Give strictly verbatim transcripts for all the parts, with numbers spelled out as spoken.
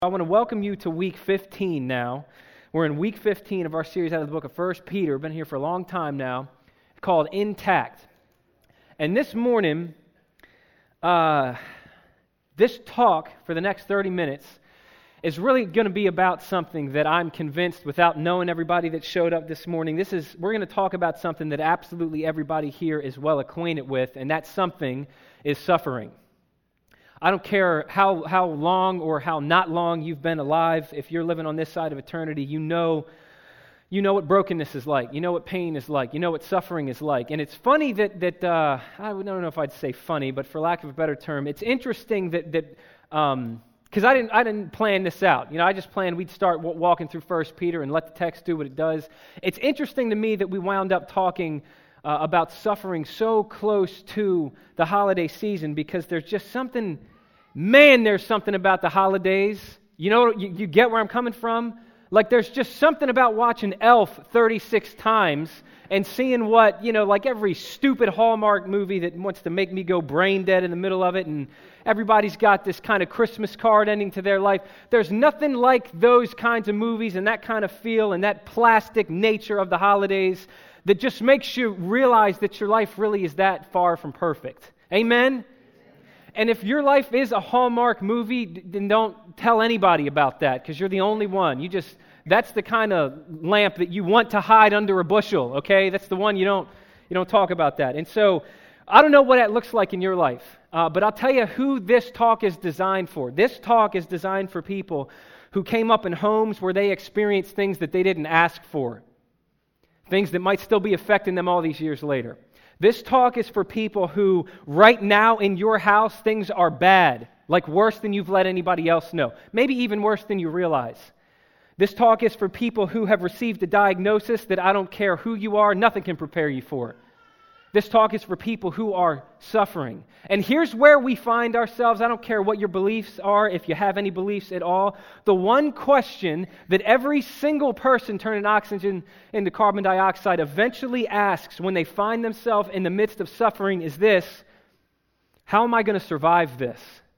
I want to welcome you to week fifteen now. We're in week fifteen of our series out of the book of First Peter. Been here for a long time now, called Intact. And this morning, uh, this talk for the next thirty minutes is really going to be about something that I'm convinced, without knowing everybody that showed up this morning, this is we're going to talk about something that absolutely everybody here is well acquainted with, and that something is suffering. I don't care how, how long or how not long you've been alive. If you're living on this side of eternity, you know you know what brokenness is like. You know what pain is like. You know what suffering is like. And it's funny that, that uh, I don't know if I'd say funny, but for lack of a better term, it's interesting that, that um, because I didn't, I didn't plan this out. You know, I just planned we'd start w- walking through First Peter and let the text do what it does. It's interesting to me that we wound up talking uh, about suffering so close to the holiday season, because there's just something... Man, there's something about the holidays. You know, you, you get where I'm coming from? Like, there's just something about watching Elf thirty-six times and seeing what, you know, like every stupid Hallmark movie that wants to make me go brain dead in the middle of it, and everybody's got this kind of Christmas card ending to their life. There's nothing like those kinds of movies and that kind of feel and that plastic nature of the holidays that just makes you realize that your life really is that far from perfect. Amen? And if your life is a Hallmark movie, then don't tell anybody about that, because you're the only one. You just, that's the kind of lamp that you want to hide under a bushel, okay? That's the one you don't you don't talk about that. And so, I don't know what that looks like in your life, uh, but I'll tell you who this talk is designed for. This talk is designed for people who came up in homes where they experienced things that they didn't ask for, things that might still be affecting them all these years later. This talk is for people who, right now in your house, things are bad, like worse than you've let anybody else know, maybe even worse than you realize. This talk is for people who have received a diagnosis that I don't care who you are, nothing can prepare you for. This talk is for people who are suffering. And here's where we find ourselves. I don't care what your beliefs are, if you have any beliefs at all. The one question that every single person turning oxygen into carbon dioxide eventually asks when they find themselves in the midst of suffering is this: how am I going to survive this?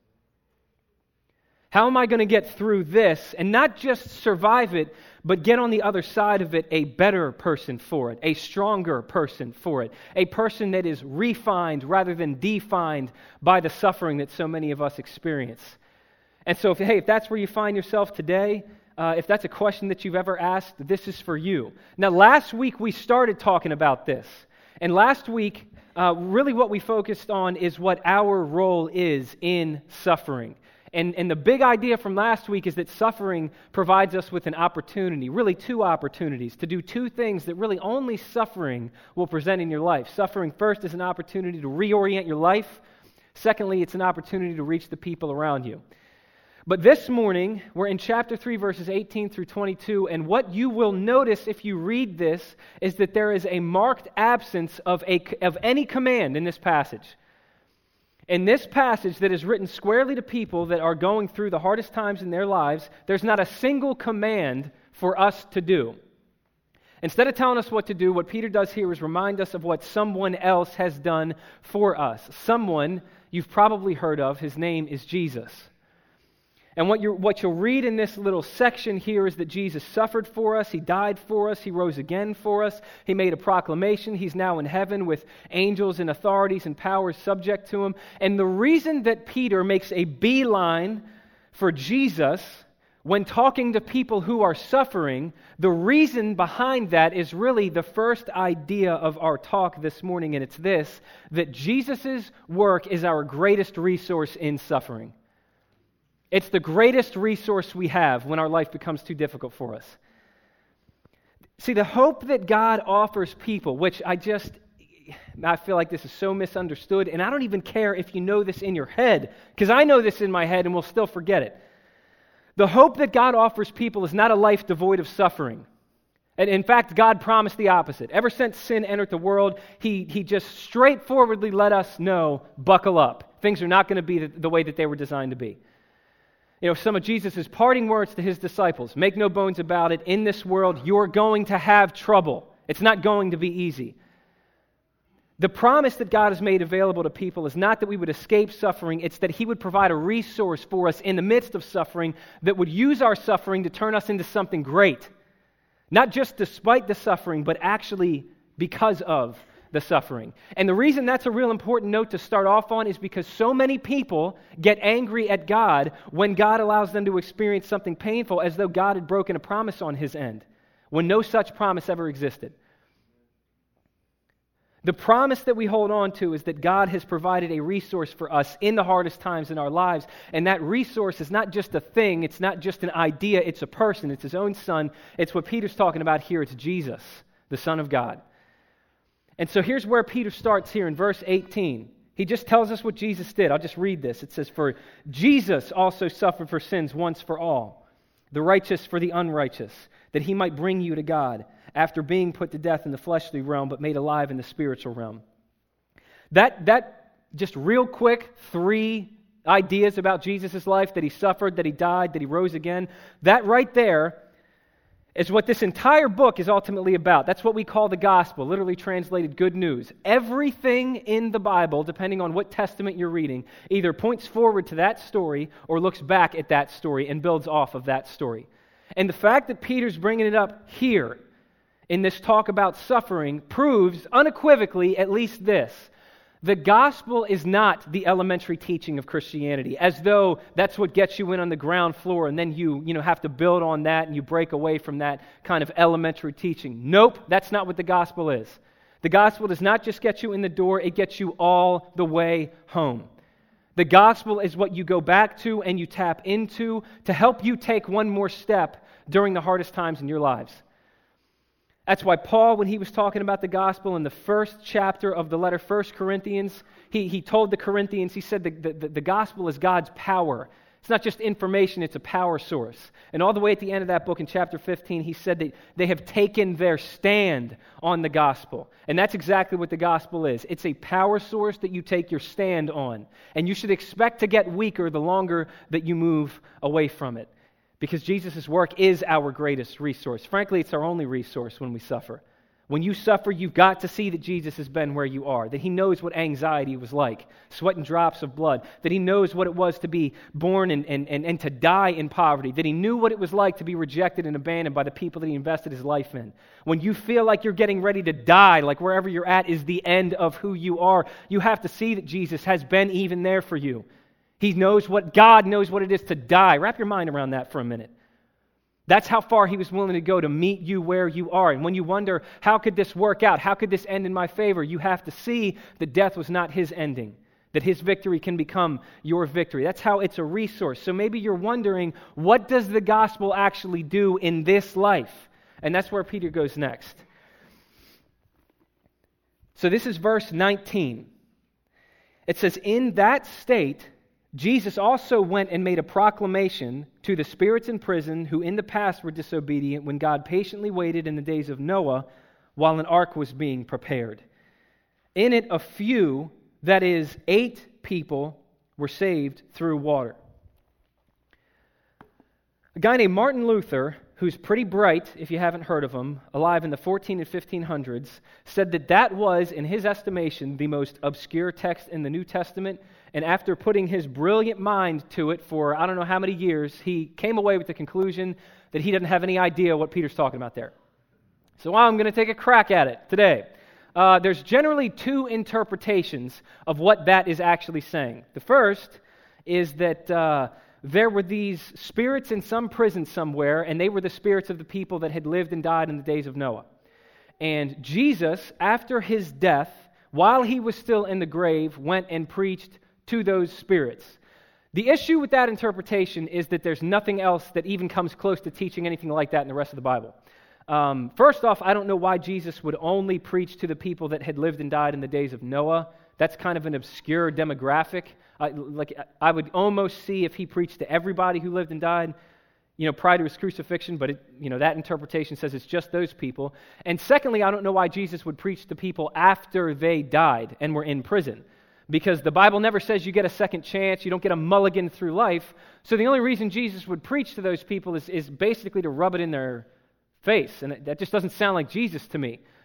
How am I going to get through this, and not just survive it, but get on the other side of it a better person for it, a stronger person for it, a person that is refined rather than defined by the suffering that so many of us experience. And so, if, hey, if that's where you find yourself today, uh, if that's a question that you've ever asked, this is for you. Now, last week we started talking about this, and last week, uh, really what we focused on is what our role is in suffering. And, and the big idea from last week is that suffering provides us with an opportunity, really two opportunities, to do two things that really only suffering will present in your life. Suffering, first, is an opportunity to reorient your life. Secondly, it's an opportunity to reach the people around you. But this morning, we're in chapter three, verses eighteen through twenty-two, and what you will notice if you read this is that there is a marked absence of, a, of any command in this passage. In this passage that is written squarely to people that are going through the hardest times in their lives, there's not a single command for us to do. Instead of telling us what to do, what Peter does here is remind us of what someone else has done for us. Someone you've probably heard of. His name is Jesus. And what, you're, what you'll read in this little section here is that Jesus suffered for us, He died for us, He rose again for us, He made a proclamation, He's now in heaven with angels and authorities and powers subject to Him. And the reason that Peter makes a beeline for Jesus when talking to people who are suffering, the reason behind that is really the first idea of our talk this morning, and it's this: that Jesus' work is our greatest resource in suffering. It's the greatest resource we have when our life becomes too difficult for us. See, the hope that God offers people, which I just, I feel like this is so misunderstood, and I don't even care if you know this in your head, because I know this in my head and we'll still forget it. The hope that God offers people is not a life devoid of suffering. And in fact, God promised the opposite. Ever since sin entered the world, He, he just straightforwardly let us know, buckle up. Things are not going to be the, the way that they were designed to be. You know, some of Jesus' parting words to His disciples: make no bones about it, in this world you're going to have trouble. It's not going to be easy. The promise that God has made available to people is not that we would escape suffering, it's that He would provide a resource for us in the midst of suffering that would use our suffering to turn us into something great. Not just despite the suffering, but actually because of the suffering. And the reason that's a real important note to start off on is because so many people get angry at God when God allows them to experience something painful as though God had broken a promise on His end, when no such promise ever existed. The promise that we hold on to is that God has provided a resource for us in the hardest times in our lives, and that resource is not just a thing, it's not just an idea, it's a person, it's His own Son. It's what Peter's talking about here, it's Jesus, the Son of God. And so here's where Peter starts here in verse eighteen. He just tells us what Jesus did. I'll just read this. It says, "For Jesus also suffered for sins once for all, the righteous for the unrighteous, that He might bring you to God, after being put to death in the fleshly realm, but made alive in the spiritual realm." That, that just real quick, three ideas about Jesus' life, that He suffered, that He died, that He rose again, that right there is what this entire book is ultimately about. That's what we call the gospel, literally translated good news. Everything in the Bible, depending on what testament you're reading, either points forward to that story or looks back at that story and builds off of that story. And the fact that Peter's bringing it up here in this talk about suffering proves unequivocally at least this: the gospel is not the elementary teaching of Christianity, as though that's what gets you in on the ground floor and then you, you know, have to build on that and you break away from that kind of elementary teaching. Nope, that's not what the gospel is. The gospel does not just get you in the door, it gets you all the way home. The gospel is what you go back to and you tap into to help you take one more step during the hardest times in your lives. That's why Paul, when he was talking about the gospel in the first chapter of the letter First Corinthians, he, he told the Corinthians, he said the, the, the gospel is God's power. It's not just information, it's a power source. And all the way at the end of that book in chapter fifteen, he said that they have taken their stand on the gospel. And that's exactly what the gospel is. It's a power source that you take your stand on. And you should expect to get weaker the longer that you move away from it. Because Jesus' work is our greatest resource. Frankly, it's our only resource when we suffer. When you suffer, you've got to see that Jesus has been where you are, that He knows what anxiety was like, sweat and drops of blood, that He knows what it was to be born and, and, and, and to die in poverty, that He knew what it was like to be rejected and abandoned by the people that He invested His life in. When you feel like you're getting ready to die, like wherever you're at is the end of who you are, you have to see that Jesus has been even there for you. He knows what, God knows what it is to die. Wrap your mind around that for a minute. That's how far He was willing to go to meet you where you are. And when you wonder, how could this work out? How could this end in my favor? You have to see that death was not His ending, that His victory can become your victory. That's how it's a resource. So maybe you're wondering, what does the gospel actually do in this life? And that's where Peter goes next. So this is verse nineteen. It says, "In that state, Jesus also went and made a proclamation to the spirits in prison who in the past were disobedient when God patiently waited in the days of Noah while an ark was being prepared. In it a few, that is, eight people, were saved through water." A guy named Martin Luther, who's pretty bright, if you haven't heard of him, alive in the fourteen and fifteen hundreds, said that that was, in his estimation, the most obscure text in the New Testament. And after putting his brilliant mind to it for I don't know how many years, he came away with the conclusion that he doesn't have any idea what Peter's talking about there. So I'm going to take a crack at it today. Uh, there's generally two interpretations of what that is actually saying. The first is that uh, there were these spirits in some prison somewhere, and they were the spirits of the people that had lived and died in the days of Noah. And Jesus, after His death, while He was still in the grave, went and preached to those spirits. The issue with that interpretation is that there's nothing else that even comes close to teaching anything like that in the rest of the Bible. Um, first off, I don't know why Jesus would only preach to the people that had lived and died in the days of Noah. That's kind of an obscure demographic. I, like I would almost see if He preached to everybody who lived and died, you know, prior to His crucifixion, but it, you know, that interpretation says it's just those people. And secondly, I don't know why Jesus would preach to people after they died and were in prison. Because the Bible never says you get a second chance, you don't get a mulligan through life. So the only reason Jesus would preach to those people is, is basically to rub it in their face. And that just doesn't sound like Jesus to me.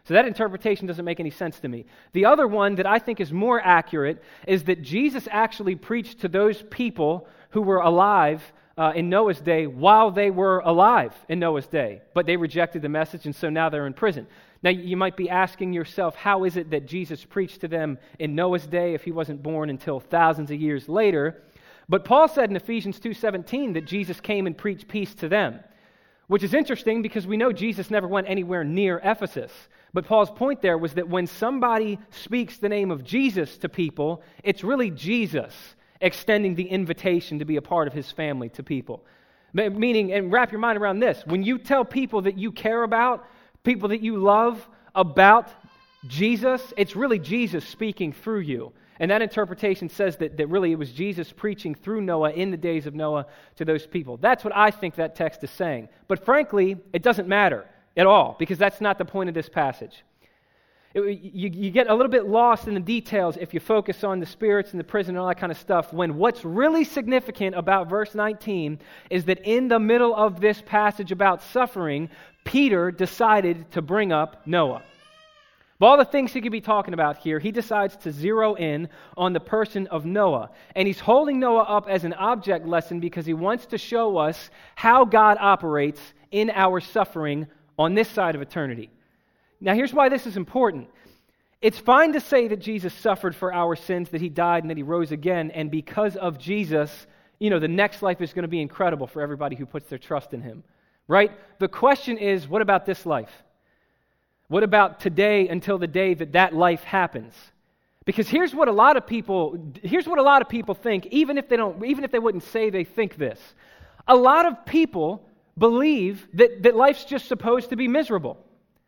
So that interpretation doesn't make any sense to me. The other one that I think is more accurate is that Jesus actually preached to those people who were alive uh, in Noah's day while they were alive in Noah's day, but they rejected the message, and so now they're in prison. Now, you might be asking yourself, how is it that Jesus preached to them in Noah's day if he wasn't born until thousands of years later? But Paul said in Ephesians two seventeen that Jesus came and preached peace to them, which is interesting because we know Jesus never went anywhere near Ephesus. But Paul's point there was that when somebody speaks the name of Jesus to people, it's really Jesus extending the invitation to be a part of his family to people. Meaning, and wrap your mind around this, when you tell people that you care about, people that you love about Jesus, it's really Jesus speaking through you. And that interpretation says that, that really it was Jesus preaching through Noah in the days of Noah to those people. That's what I think that text is saying. But frankly, it doesn't matter at all, because that's not the point of this passage. It, you, you get a little bit lost in the details if you focus on the spirits and the prison and all that kind of stuff, when what's really significant about verse nineteen is that in the middle of this passage about suffering, Peter decided to bring up Noah. Of all the things he could be talking about here, he decides to zero in on the person of Noah. And he's holding Noah up as an object lesson because he wants to show us how God operates in our suffering on this side of eternity. Now, here's why this is important. It's fine to say that Jesus suffered for our sins, that he died and that he rose again, and because of Jesus, you know, the next life is going to be incredible for everybody who puts their trust in him, right? The question is, what about this life? What about today until the day that that life happens? Because here's what a lot of people, here's what a lot of people think, even if they don't, even if they wouldn't say they think this. A lot of people believe that, that life's just supposed to be miserable.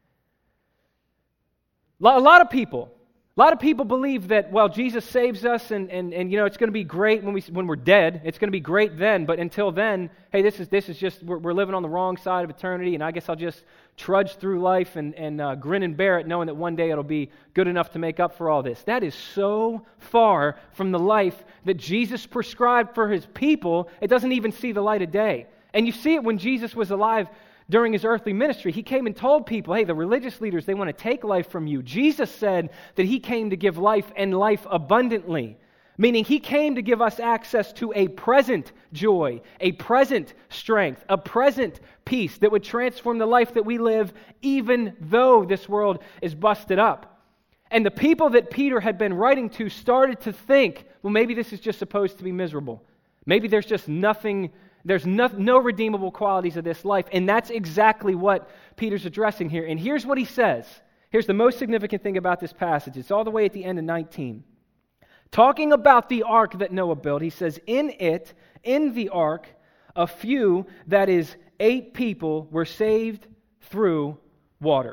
A lot of people, a lot of people believe that, well, Jesus saves us and, and, and you know, it's going to be great when, we, when we're dead. It's going to be great then, but until then, hey, this is this is just, we're, we're living on the wrong side of eternity, and I guess I'll just trudge through life and, and uh, grin and bear it, knowing that one day it'll be good enough to make up for all this. That is so far from the life that Jesus prescribed for his people, it doesn't even see the light of day. And you see it when Jesus was alive during his earthly ministry. He came and told people, hey, the religious leaders, they want to take life from you. Jesus said that he came to give life and life abundantly, meaning he came to give us access to a present joy, a present strength, a present peace that would transform the life that we live even though this world is busted up. And the people that Peter had been writing to started to think, well, maybe this is just supposed to be miserable. Maybe there's just nothing There's no, no redeemable qualities of this life, and that's exactly what Peter's addressing here. And here's what he says. Here's the most significant thing about this passage. It's all the way at the end of nineteen. Talking about the ark that Noah built, he says, in it, in the ark, a few, that is, eight people were saved through water.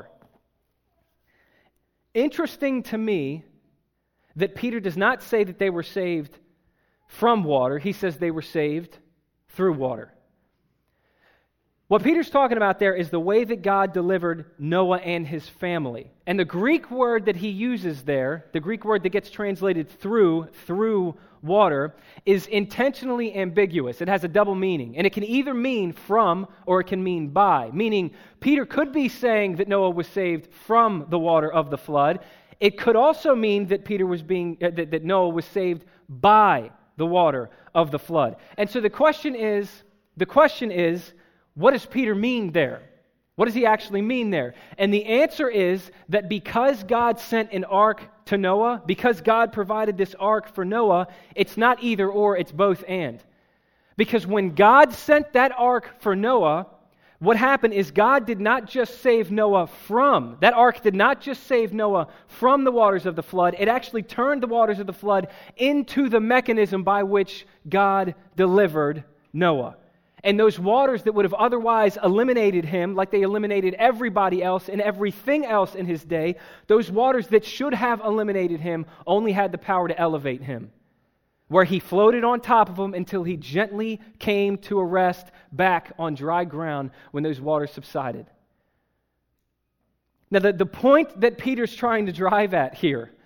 Interesting to me that Peter does not say that they were saved from water. He says they were saved through water. What Peter's talking about there is the way that God delivered Noah and his family. And the Greek word that he uses there, the Greek word that gets translated through, through water, is intentionally ambiguous. It has a double meaning. And it can either mean from or it can mean by. Meaning, Peter could be saying that Noah was saved from the water of the flood. It could also mean that Peter was being, uh, that, that Noah was saved by the water of the flood. And so the question is, the question is, what does Peter mean there? What does he actually mean there? And the answer is that because God sent an ark to Noah, because God provided this ark for Noah, it's not either or, it's both and. Because when God sent that ark for Noah, what happened is God did not just save Noah from, that ark did not just save Noah from the waters of the flood, it actually turned the waters of the flood into the mechanism by which God delivered Noah. And those waters that would have otherwise eliminated him, like they eliminated everybody else and everything else in his day, those waters that should have eliminated him only had the power to elevate him, where he floated on top of them until he gently came to a rest back on dry ground when those waters subsided. Now, the, the point that Peter's trying to drive at here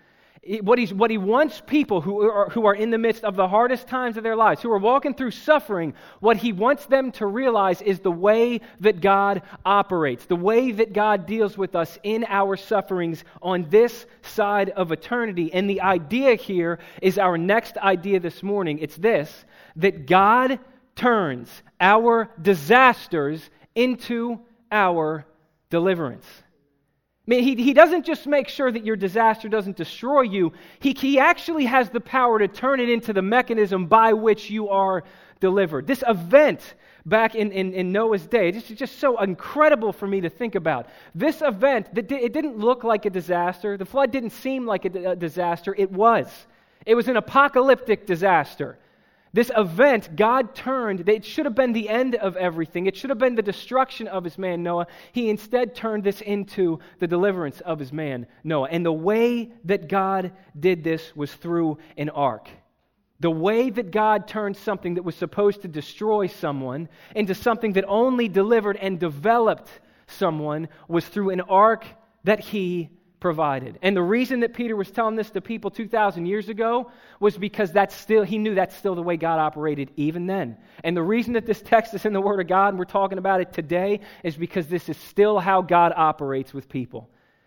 What, he's, what he wants people who are, who are in the midst of the hardest times of their lives, who are walking through suffering, what he wants them to realize is the way that God operates, the way that God deals with us in our sufferings on this side of eternity. And the idea here is our next idea this morning. It's this, that God turns our disasters into our deliverance. I mean, he, he doesn't just make sure that your disaster doesn't destroy you. He, he actually has the power to turn it into the mechanism by which you are delivered. This event back in, in, in Noah's day, this is just so incredible for me to think about. This event, it didn't look like a disaster. The flood didn't seem like a, a disaster. It was. It was an apocalyptic disaster. This event, God turned, it should have been the end of everything. It should have been the destruction of his man Noah. He instead turned this into the deliverance of his man Noah. And the way that God did this was through an ark. The way that God turned something that was supposed to destroy someone into something that only delivered and developed someone was through an ark that he provided. And the reason that Peter was telling this to people two thousand years ago was because that's still he knew that's still the way God operated even then. And the reason that this text is in the Word of God and we're talking about it today is because this is still how God operates with people.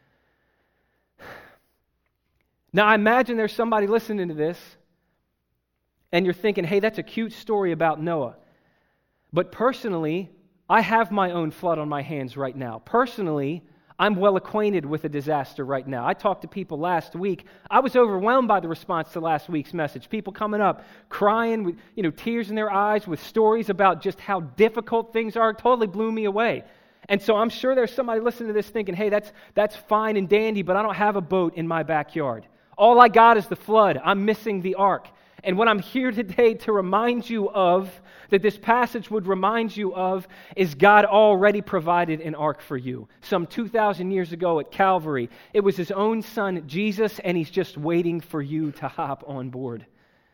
Now, I imagine there's somebody listening to this and you're thinking, hey, that's a cute story about Noah. But personally, I have my own flood on my hands right now. Personally, I'm well acquainted with a disaster right now. I talked to people last week. I was overwhelmed by the response to last week's message. People coming up, crying with, you know, tears in their eyes with stories about just how difficult things are. It totally blew me away. And so I'm sure there's somebody listening to this thinking, hey, that's that's fine and dandy, but I don't have a boat in my backyard. All I got is the flood. I'm missing the ark. And what I'm here today to remind you of, that this passage would remind you of, is God already provided an ark for you. Some two thousand years ago at Calvary, it was his own son, Jesus, and he's just waiting for you to hop on board.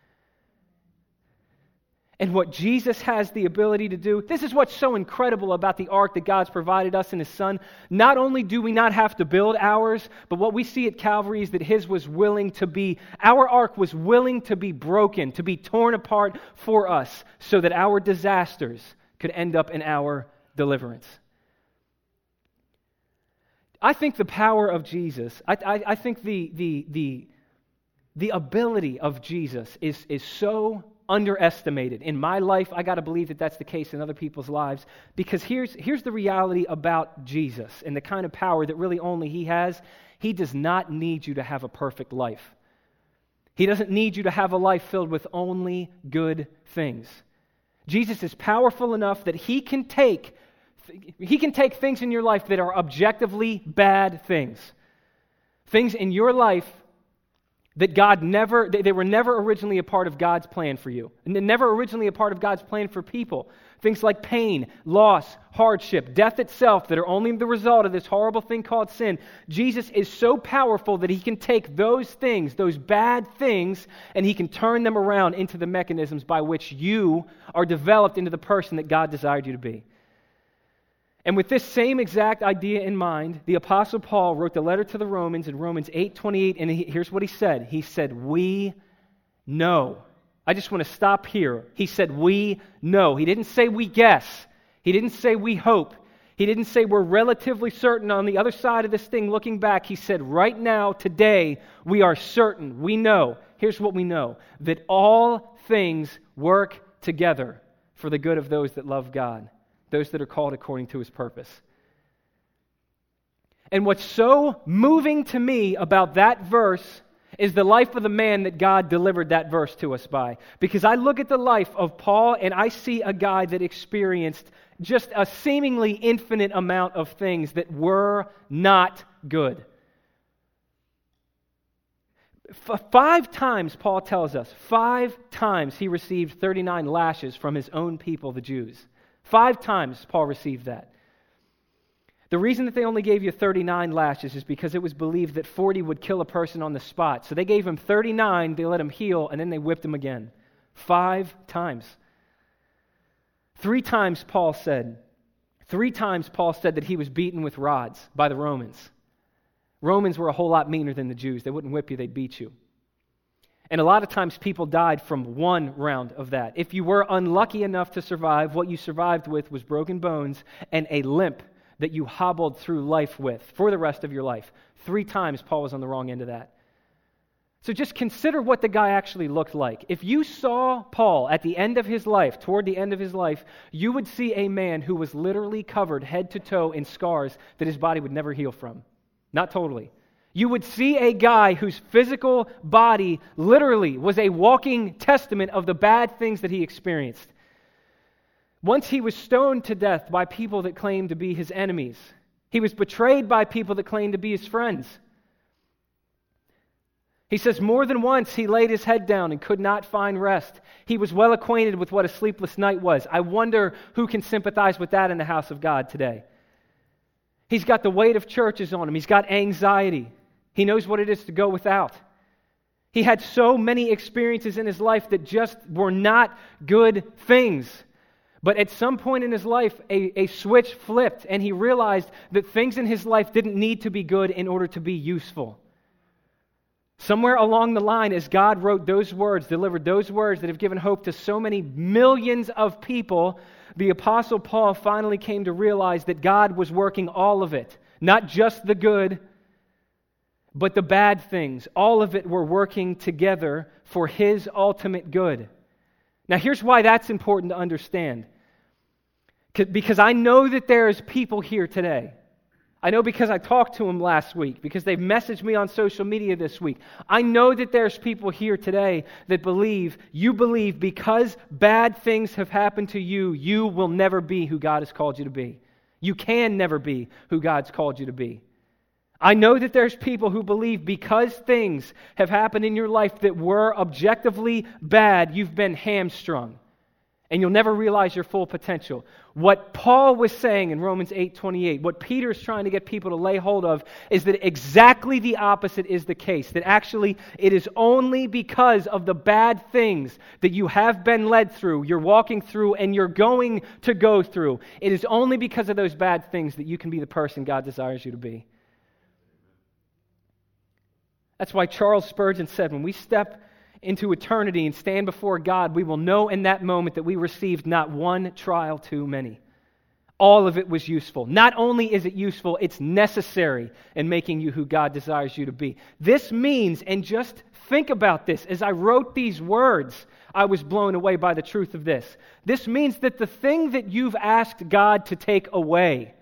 And what Jesus has the ability to do, this is what's so incredible about the ark that God's provided us in his Son. Not only do we not have to build ours, but what we see at Calvary is that his was willing to be, our ark was willing to be broken, to be torn apart for us, so that our disasters could end up in our deliverance. I think the power of Jesus, I, I, I think the, the, the, the ability of Jesus is, is so underestimated. In my life, I got to believe that that's the case in other people's lives, because here's here's the reality about Jesus and the kind of power that really only he has. He does not need you to have a perfect life. He doesn't need you to have a life filled with only good things. Jesus is powerful enough that he can take he can take things in your life that are objectively bad things. Things in your life that God never, they were never originally a part of God's plan for you. And they're never originally a part of God's plan for people. Things like pain, loss, hardship, death itself that are only the result of this horrible thing called sin. Jesus is so powerful that he can take those things, those bad things, and he can turn them around into the mechanisms by which you are developed into the person that God desired you to be. And with this same exact idea in mind, the Apostle Paul wrote the letter to the Romans in Romans eight twenty-eight, and he, here's what he said. He said, we know. I just want to stop here. He said, we know. He didn't say we guess. He didn't say we hope. He didn't say we're relatively certain on the other side of this thing looking back. He said, right now, today, we are certain. We know. Here's what we know. That all things work together for the good of those that love God, those that are called according to his purpose. And what's so moving to me about that verse is the life of the man that God delivered that verse to us by. Because I look at the life of Paul and I see a guy that experienced just a seemingly infinite amount of things that were not good. F- five times, Paul tells us, five times he received thirty-nine lashes from his own people, the Jews. Five times Paul received that. The reason that they only gave you thirty-nine lashes is because it was believed that forty would kill a person on the spot. So they gave him thirty-nine, they let him heal, and then they whipped him again. Five times. Three times Paul said, three times Paul said that he was beaten with rods by the Romans. Romans were a whole lot meaner than the Jews. They wouldn't whip you, they'd beat you. And a lot of times people died from one round of that. If you were unlucky enough to survive, what you survived with was broken bones and a limp that you hobbled through life with for the rest of your life. Three times Paul was on the wrong end of that. So just consider what the guy actually looked like. If you saw Paul at the end of his life, toward the end of his life, you would see a man who was literally covered head to toe in scars that his body would never heal from. Not totally. You would see a guy whose physical body literally was a walking testament of the bad things that he experienced. Once he was stoned to death by people that claimed to be his enemies. He was betrayed by people that claimed to be his friends. He says, more than once he laid his head down and could not find rest. He was well acquainted with what a sleepless night was. I wonder who can sympathize with that in the house of God today. He's got the weight of churches on him. He's got anxiety. He knows what it is to go without. He had so many experiences in his life that just were not good things. But at some point in his life, a, a switch flipped, and he realized that things in his life didn't need to be good in order to be useful. Somewhere along the line, as God wrote those words, delivered those words that have given hope to so many millions of people, the Apostle Paul finally came to realize that God was working all of it. Not just the good, but the bad things. All of it were working together for His ultimate good. Now here's why that's important to understand. Because I know that there's people here today. I know because I talked to them last week, because they've messaged me on social media this week. I know that there's people here today that believe, you believe because bad things have happened to you, you will never be who God has called you to be. You can never be who God's called you to be. I know that there's people who believe because things have happened in your life that were objectively bad, you've been hamstrung. And you'll never realize your full potential. What Paul was saying in Romans eight twenty-eight, what Peter is trying to get people to lay hold of, is that exactly the opposite is the case. That actually it is only because of the bad things that you have been led through, you're walking through, and you're going to go through. It is only because of those bad things that you can be the person God desires you to be. That's why Charles Spurgeon said, when we step into eternity and stand before God, we will know in that moment that we received not one trial too many. All of it was useful. Not only is it useful, it's necessary in making you who God desires you to be. This means, and just think about this, as I wrote these words, I was blown away by the truth of this. This means that the thing that you've asked God to take away,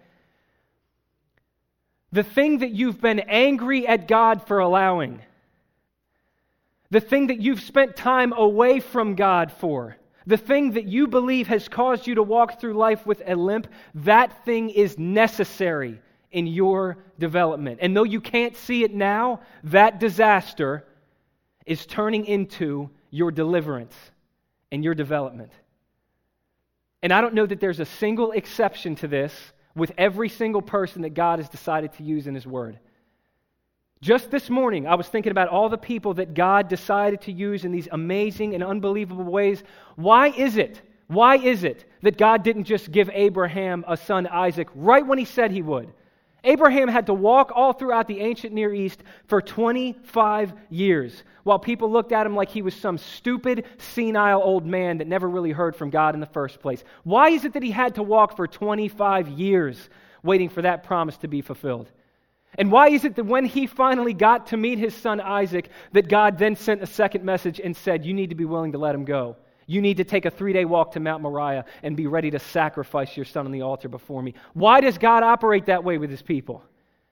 the thing that you've been angry at God for allowing, the thing that you've spent time away from God for, the thing that you believe has caused you to walk through life with a limp, that thing is necessary in your development. And though you can't see it now, that disaster is turning into your deliverance and your development. And I don't know that there's a single exception to this with every single person that God has decided to use in His Word. Just this morning, I was thinking about all the people that God decided to use in these amazing and unbelievable ways. Why is it, why is it that God didn't just give Abraham a son, Isaac, right when He said He would? Abraham had to walk all throughout the ancient Near East for twenty-five years, while people looked at him like he was some stupid, senile old man that never really heard from God in the first place. Why is it that he had to walk for twenty-five years waiting for that promise to be fulfilled? And why is it that when he finally got to meet his son Isaac, that God then sent a second message and said, you need to be willing to let him go. You need to take a three-day walk to Mount Moriah and be ready to sacrifice your son on the altar before me. Why does God operate that way with His people?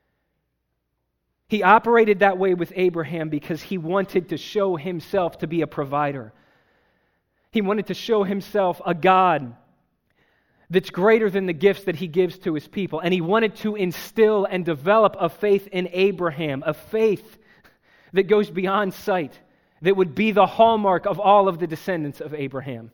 He operated that way with Abraham because He wanted to show Himself to be a provider. He wanted to show Himself a God that's greater than the gifts that He gives to His people. And He wanted to instill and develop a faith in Abraham, a faith that goes beyond sight, that would be the hallmark of all of the descendants of Abraham.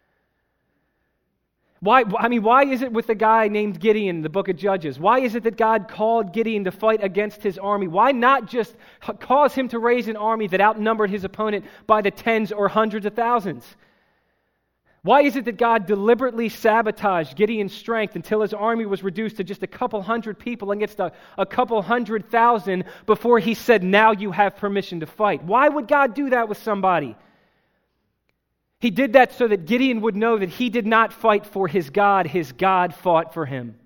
Why, I mean, why is it with the guy named Gideon in the book of Judges? Why is it that God called Gideon to fight against his army? Why not just cause him to raise an army that outnumbered his opponent by the tens or hundreds of thousands? Why is it that God deliberately sabotaged Gideon's strength until his army was reduced to just a couple hundred people against a, a couple hundred thousand before he said, now you have permission to fight? Why would God do that with somebody? He did that so that Gideon would know that he did not fight for his God. His God fought for him.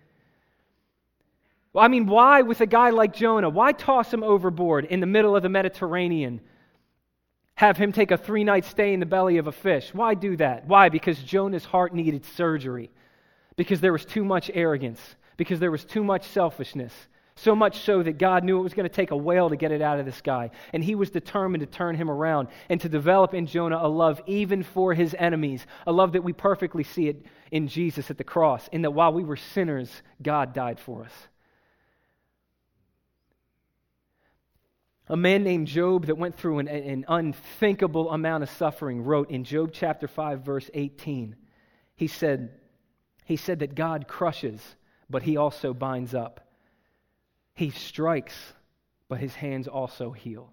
Well, I mean, why with a guy like Jonah? Why toss him overboard in the middle of the Mediterranean? Have him take a three-night stay in the belly of a fish. Why do that? Why? Because Jonah's heart needed surgery. Because there was too much arrogance. Because there was too much selfishness. So much so that God knew it was going to take a whale to get it out of this guy. And he was determined to turn him around and to develop in Jonah a love even for his enemies. A love that we perfectly see it in Jesus at the cross. In that while we were sinners, God died for us. A man named Job that went through an, an unthinkable amount of suffering wrote in Job chapter five, verse eighteen, he said, he said that God crushes, but he also binds up. He strikes, but his hands also heal.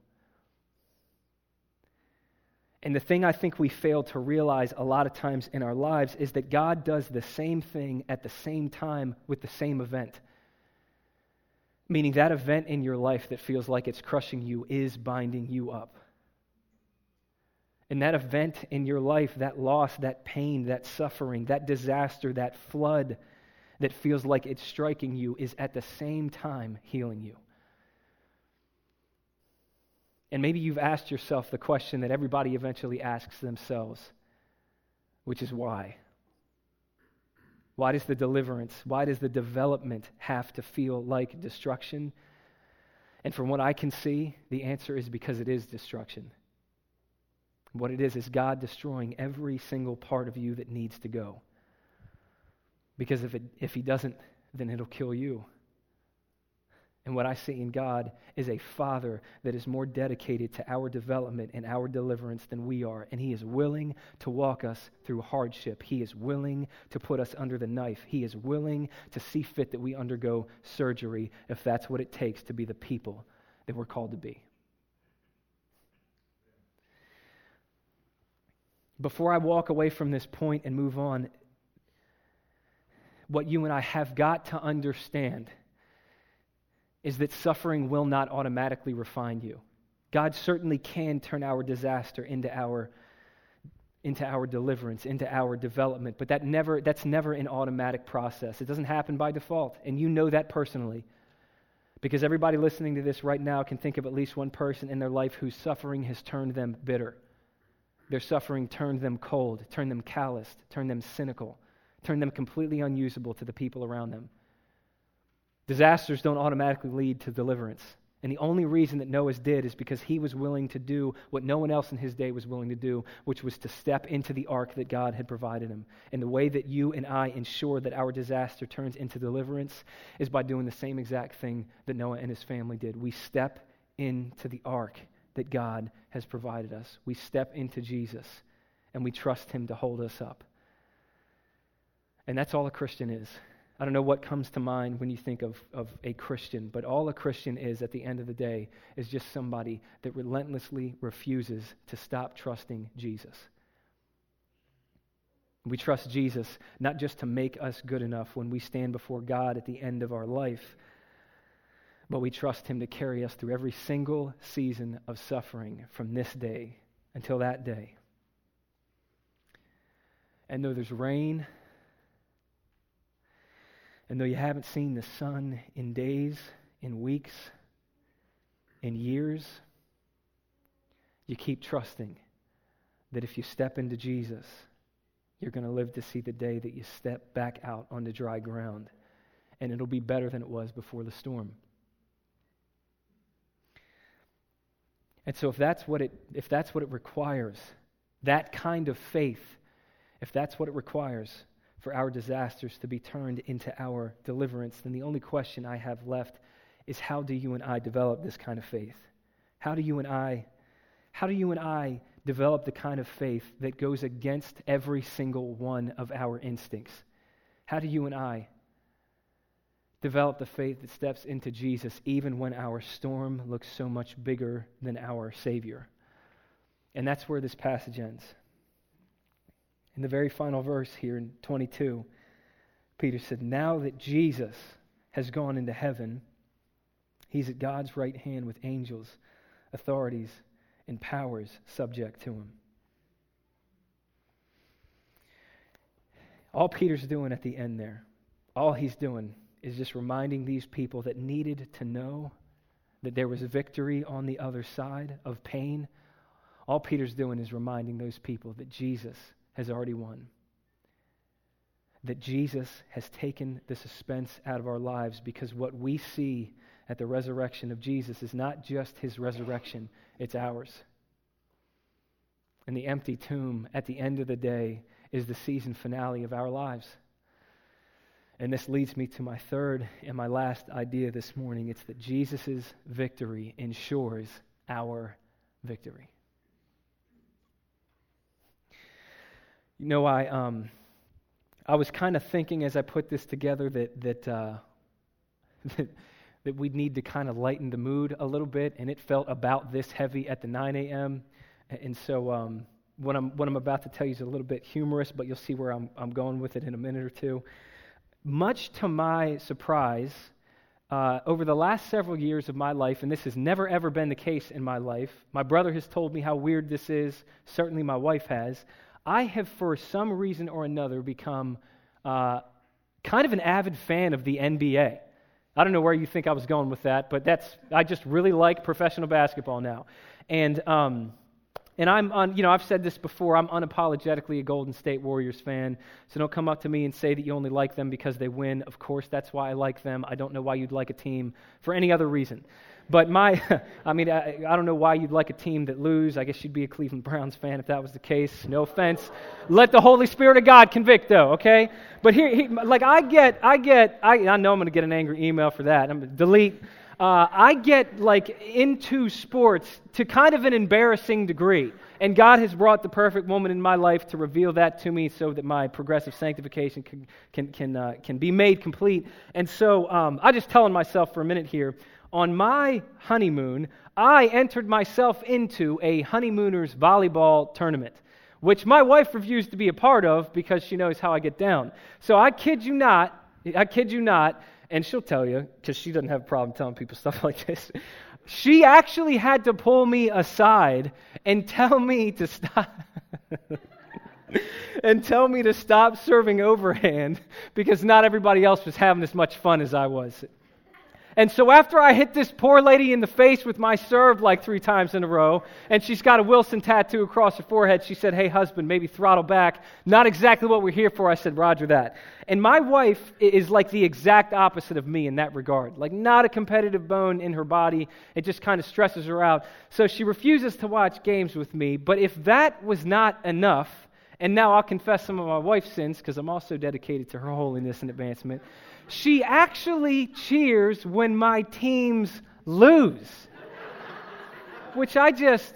And the thing I think we fail to realize a lot of times in our lives is that God does the same thing at the same time with the same event. Meaning that event in your life that feels like it's crushing you is binding you up. And that event in your life, that loss, that pain, that suffering, that disaster, that flood that feels like it's striking you is at the same time healing you. And maybe you've asked yourself the question that everybody eventually asks themselves, which is why? Why does the deliverance, why does the development have to feel like destruction? And from what I can see, the answer is because it is destruction. What it is is God destroying every single part of you that needs to go. Because if it, if He doesn't, then it'll kill you. And what I see in God is a Father that is more dedicated to our development and our deliverance than we are. And He is willing to walk us through hardship. He is willing to put us under the knife. He is willing to see fit that we undergo surgery if that's what it takes to be the people that we're called to be. Before I walk away from this point and move on, what you and I have got to understand is that suffering will not automatically refine you. God certainly can turn our disaster into our, into our deliverance, into our development, but that never, that's never an automatic process. It doesn't happen by default, and you know that personally. Because everybody listening to this right now can think of at least one person in their life whose suffering has turned them bitter. Their suffering turned them cold, turned them calloused, turned them cynical, turned them completely unusable to the people around them. Disasters don't automatically lead to deliverance. And the only reason that Noah did is because he was willing to do what no one else in his day was willing to do, which was to step into the ark that God had provided him. And the way that you and I ensure that our disaster turns into deliverance is by doing the same exact thing that Noah and his family did. We step into the ark that God has provided us. We step into Jesus, and we trust Him to hold us up. And that's all a Christian is. I don't know what comes to mind when you think of, of a Christian, but all a Christian is at the end of the day is just somebody that relentlessly refuses to stop trusting Jesus. We trust Jesus not just to make us good enough when we stand before God at the end of our life, but we trust Him to carry us through every single season of suffering from this day until that day. And though there's rain, and though you haven't seen the sun in days, in weeks, in years, you keep trusting that if you step into Jesus, you're going to live to see the day that you step back out onto dry ground, and it'll be better than it was before the storm. And so if that's what it if that's what it requires, that kind of faith, if that's what it requires for our disasters to be turned into our deliverance, then the only question I have left is how do you and I develop this kind of faith? How do you and I how do you and I develop the kind of faith that goes against every single one of our instincts? How do you and I develop the faith that steps into Jesus even when our storm looks so much bigger than our Savior? And that's where this passage ends. In the very final verse here in twenty-two, Peter said, now that Jesus has gone into heaven, he's at God's right hand with angels, authorities, and powers subject to him. All Peter's doing at the end there, all he's doing is just reminding these people that needed to know that there was a victory on the other side of pain. All Peter's doing is reminding those people that Jesus has already won. That Jesus has taken the suspense out of our lives, because what we see at the resurrection of Jesus is not just his resurrection, it's ours. And the empty tomb at the end of the day is the season finale of our lives. And this leads me to my third and my last idea this morning. It's that Jesus' victory ensures our victory. You know, I um, I was kind of thinking as I put this together that that uh, that, that we'd need to kind of lighten the mood a little bit, and it felt about this heavy at the nine a.m. And so um, what I'm what I'm about to tell you is a little bit humorous, but you'll see where I'm I'm going with it in a minute or two. Much to my surprise, uh, over the last several years of my life, and this has never ever been the case in my life, my brother has told me how weird this is, certainly my wife has, I have for some reason or another become uh, kind of an avid fan of the N B A. I don't know where you think I was going with that, but that's I just really like professional basketball now. And um And I'm, un, you know, I've said this before, I'm unapologetically a Golden State Warriors fan, so don't come up to me and say that you only like them because they win. Of course, that's why I like them. I don't know why you'd like a team for any other reason. But my, I mean, I, I don't know why you'd like a team that lose. I guess you'd be a Cleveland Browns fan if that was the case. No offense. Let the Holy Spirit of God convict, though, okay? But here, he, like, I get, I get, I, I know I'm going to get an angry email for that. I'm going to delete. Uh, I get like into sports to kind of an embarrassing degree, and God has brought the perfect woman in my life to reveal that to me, so that my progressive sanctification can can can, uh, can be made complete. And so um, I'm just telling myself for a minute here. On my honeymoon, I entered myself into a honeymooners volleyball tournament, which my wife refused to be a part of because she knows how I get down. So I kid you not, I kid you not. And she'll tell you, because she doesn't have a problem telling people stuff like this. She actually had to pull me aside and tell me to stop and tell me to stop serving overhand, because not everybody else was having as much fun as I was. And so after I hit this poor lady in the face with my serve like three times in a row, and she's got a Wilson tattoo across her forehead, she said, "Hey, husband, maybe throttle back. Not exactly what we're here for." I said, "Roger that." And my wife is like the exact opposite of me in that regard. Like, not a competitive bone in her body. It just kind of stresses her out. So she refuses to watch games with me. But if that was not enough, and now I'll confess some of my wife's sins, because I'm also dedicated to her holiness and advancement, she actually cheers when my teams lose. Which I just,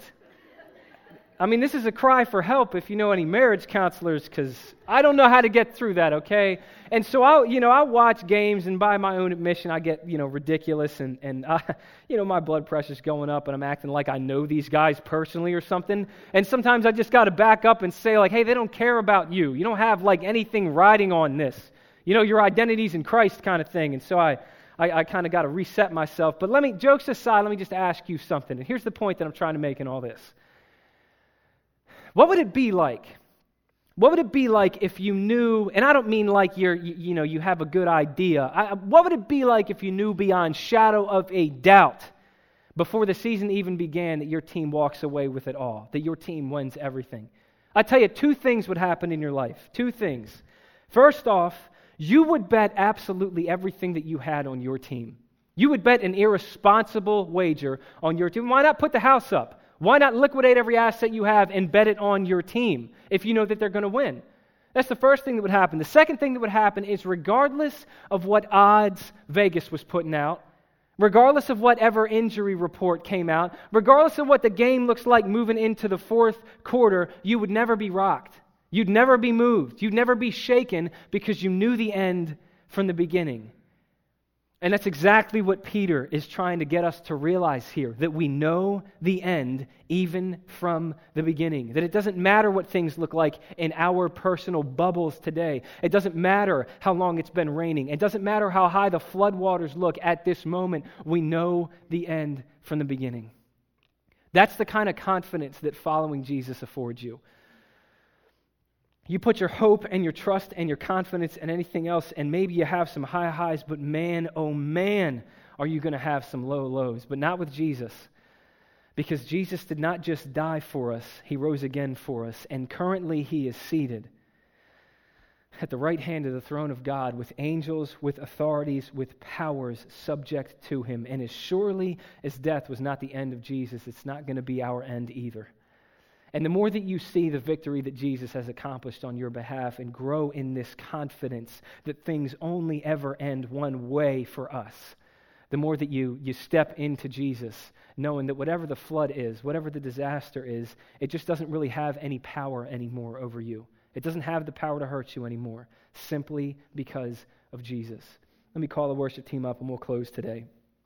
I mean, this is a cry for help if you know any marriage counselors, because I don't know how to get through that, okay? And so I'll, you know, I watch games, and by my own admission, I get, you know, ridiculous, and, and I, you know, my blood pressure's going up, and I'm acting like I know these guys personally or something. And sometimes I just got to back up and say, like, hey, they don't care about you. You don't have, like, anything riding on this. You know, your identity's in Christ kind of thing. And so I, I, I kind of got to reset myself. But let me, jokes aside, let me just ask you something. And here's the point that I'm trying to make in all this. What would it be like? What would it be like if you knew, and I don't mean like you're, you, you know, you have a good idea. I, what would it be like if you knew beyond shadow of a doubt, before the season even began, that your team walks away with it all, that your team wins everything? I tell you, two things would happen in your life. Two things. First off, you would bet absolutely everything that you had on your team. You would bet an irresponsible wager on your team. Why not put the house up? Why not liquidate every asset you have and bet it on your team if you know that they're going to win? That's the first thing that would happen. The second thing that would happen is, regardless of what odds Vegas was putting out, regardless of whatever injury report came out, regardless of what the game looks like moving into the fourth quarter, you would never be rocked. You'd never be moved. You'd never be shaken, because you knew the end from the beginning. And that's exactly what Peter is trying to get us to realize here, that we know the end even from the beginning. That it doesn't matter what things look like in our personal bubbles today. It doesn't matter how long it's been raining. It doesn't matter how high the floodwaters look at this moment. We know the end from the beginning. That's the kind of confidence that following Jesus affords you. You put your hope and your trust and your confidence in anything else, and maybe you have some high highs, but man, oh man, are you going to have some low lows. But not with Jesus. Because Jesus did not just die for us, he rose again for us. And currently he is seated at the right hand of the throne of God with angels, with authorities, with powers subject to him. And as surely as death was not the end of Jesus, it's not going to be our end either. And the more that you see the victory that Jesus has accomplished on your behalf and grow in this confidence that things only ever end one way for us, the more that you, you step into Jesus, knowing that whatever the flood is, whatever the disaster is, it just doesn't really have any power anymore over you. It doesn't have the power to hurt you anymore, simply because of Jesus. Let me call the worship team up and we'll close today.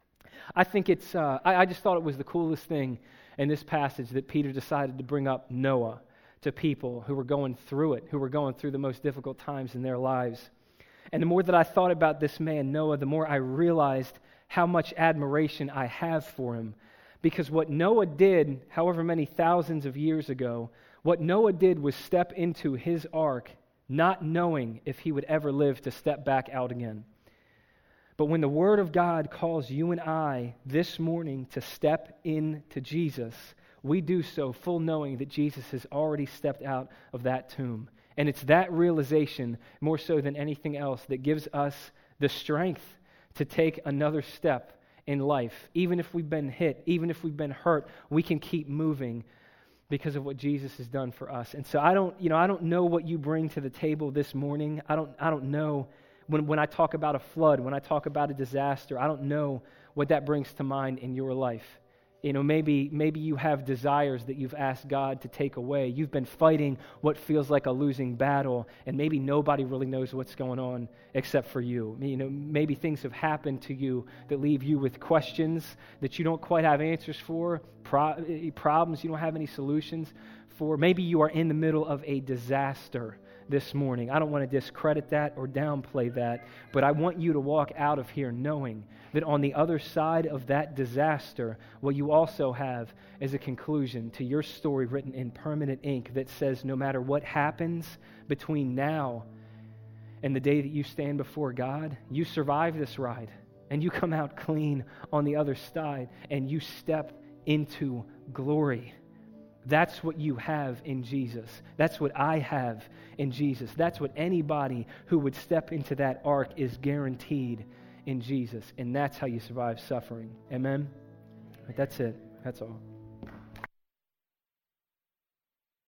I think it's, uh, I, I just thought it was the coolest thing in this passage that Peter decided to bring up Noah to people who were going through it, who were going through the most difficult times in their lives. And the more that I thought about this man, Noah, the more I realized how much admiration I have for him. Because what Noah did, however many thousands of years ago, what Noah did was step into his ark, not knowing if he would ever live to step back out again. But when the Word of God calls you and I this morning to step into Jesus, we do so full knowing that Jesus has already stepped out of that tomb. And it's that realization, more so than anything else, that gives us the strength to take another step in life. Even if we've been hit, even if we've been hurt, we can keep moving because of what Jesus has done for us. And so I don't, you know, I don't know what you bring to the table this morning. I don't, I don't know. When, when I talk about a flood, when I talk about a disaster, I don't know what that brings to mind in your life. You know, maybe maybe you have desires that you've asked God to take away. You've been fighting what feels like a losing battle, and maybe nobody really knows what's going on except for you. You know, maybe things have happened to you that leave you with questions that you don't quite have answers for, pro- problems you don't have any solutions for. Maybe you are in the middle of a disaster this morning. I don't want to discredit that or downplay that, but I want you to walk out of here knowing that on the other side of that disaster, what you also have is a conclusion to your story written in permanent ink that says no matter what happens between now and the day that you stand before God, you survive this ride and you come out clean on the other side and you step into glory. That's what you have in Jesus. That's what I have in Jesus. That's what anybody who would step into that ark is guaranteed in Jesus. And that's how you survive suffering. Amen? That's it. That's all.